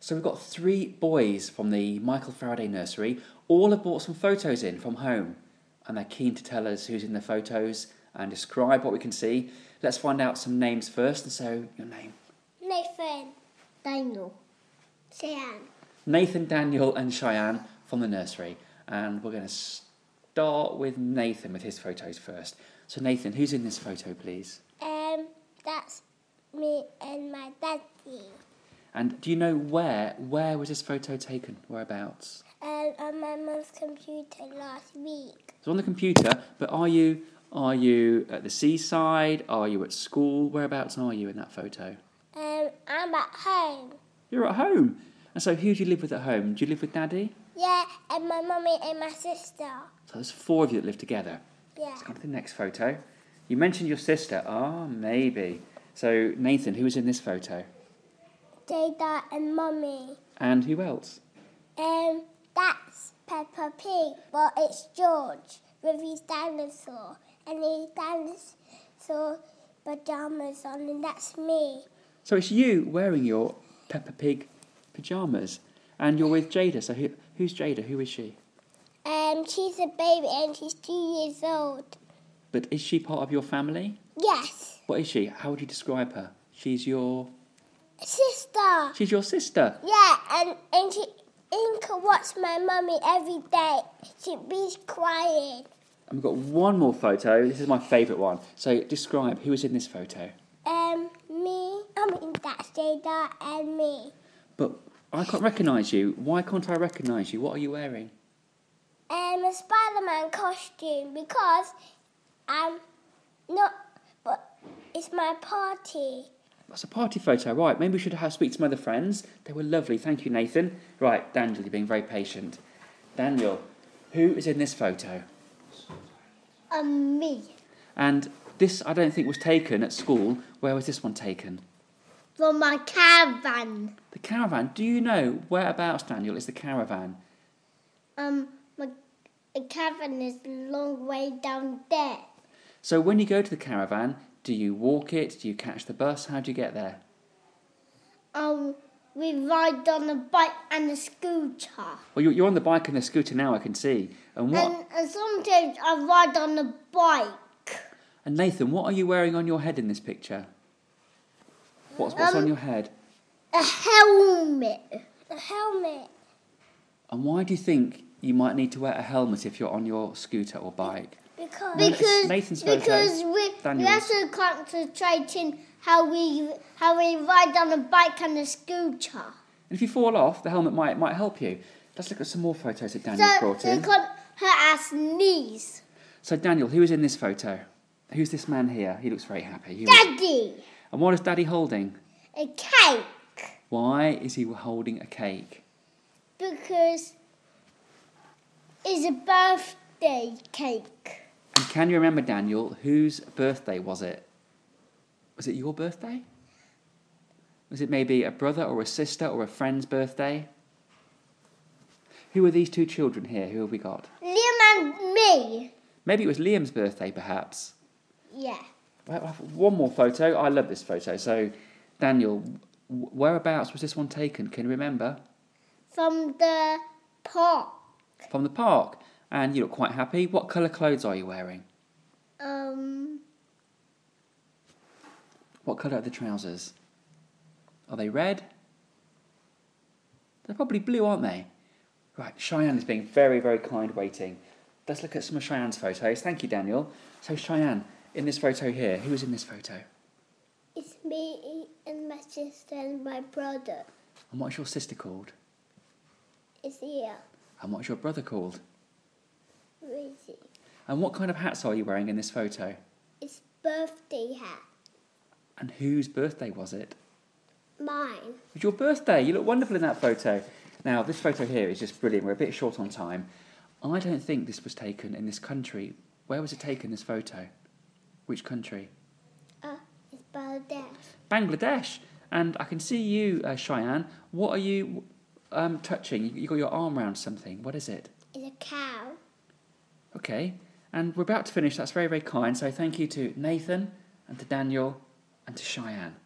So we've got 3 boys from the Michael Faraday nursery. All have brought some photos in from home, and they're keen to tell us who's in the photos and describe what we can see. Let's find out some names first. And so, your name? Nathan. Daniel. Cheyenne. Nathan, Daniel and Cheyenne from the nursery. And we're going to start with Nathan with his photos first. So Nathan, who's in this photo, please? That's me and my daddy. And do you know where was this photo taken? Whereabouts? On my mum's computer last week. It's on the computer, but are you at the seaside? Are you at school? Whereabouts are you in that photo? I'm at home. You're at home. And so who do you live with at home? Do you live with Daddy? Yeah, and my mummy and my sister. So there's 4 of you that live together. Yeah. Let's go to the next photo. You mentioned your sister. Maybe. So Nathan, who is in this photo? Jada and Mummy. And who else? That's Peppa Pig, but it's George with his dinosaur and his dinosaur pajamas on, and that's me. So it's you wearing your Peppa Pig pyjamas, and you're with Jada. So who's Jada? Who is she? She's a baby and she's 2 years old. But is she part of your family? Yes. What is she? How would you describe her? She's your Sister. She's your sister. Yeah, and she can watch my mummy every day. She be crying. And we've got one more photo. This is my favourite one. So describe who is in this photo. Me. That's Jada and me. But I can't recognise you. Why can't I recognise you? What are you wearing? A Spider-Man costume because I'm not. But it's my party. That's a party photo, right? Maybe we should speak to some other friends. They were lovely. Thank you, Nathan. Right, Daniel, you're being very patient. Daniel, who is in this photo? Me. And this, I don't think, was taken at school. Where was this one taken? From my caravan. The caravan. Do you know whereabouts, Daniel, is the caravan? The caravan is a long way down there. So when you go to the caravan, do you walk it? Do you catch the bus? How do you get there? We ride on a bike and a scooter. Well, you're on the bike and the scooter now, I can see. And what? And sometimes I ride on a bike. And Nathan, what are you wearing on your head in this picture? What's on your head? A helmet. A helmet. And why do you think you might need to wear a helmet if you're on your scooter or bike? Because Nathan's photo. Because we have to concentrate in how we ride on a bike and a scooter. And if you fall off, the helmet might help you. Let's look at some more photos that Daniel's brought in. So it can't hurt our knees. So Daniel, who is in this photo? Who's this man here? He looks very happy. Daddy. And what is Daddy holding? A cake. Why is he holding a cake? Because it's a birthday cake. And can you remember, Daniel, whose birthday was it? Was it your birthday? Was it maybe a brother or a sister or a friend's birthday? Who are these 2 children here? Who have we got? Liam and me. Maybe it was Liam's birthday, perhaps. Yeah. One more photo. I love this photo. So, Daniel, whereabouts was this one taken? Can you remember? From the park. From the park. And you look quite happy. What colour clothes are you wearing? What colour are the trousers? Are they red? They're probably blue, aren't they? Right, Cheyenne is being very, very kind waiting. Let's look at some of Cheyenne's photos. Thank you, Daniel. So, Cheyenne, in this photo here, who is in this photo? It's me and my sister and my brother. And what's your sister called? It's here. And what's your brother called? Rizzy. And what kind of hats are you wearing in this photo? It's birthday hat. And whose birthday was it? Mine. It was your birthday. You look wonderful in that photo. Now, this photo here is just brilliant. We're a bit short on time. I don't think this was taken in this country. Where was it taken, this photo? Which country? It's Bangladesh. Bangladesh. And I can see you, Cheyenne. What are you touching? You got your arm around something. What is it? It's a cow. Okay. And we're about to finish. That's very, very kind. So thank you to Nathan and to Daniel and to Cheyenne.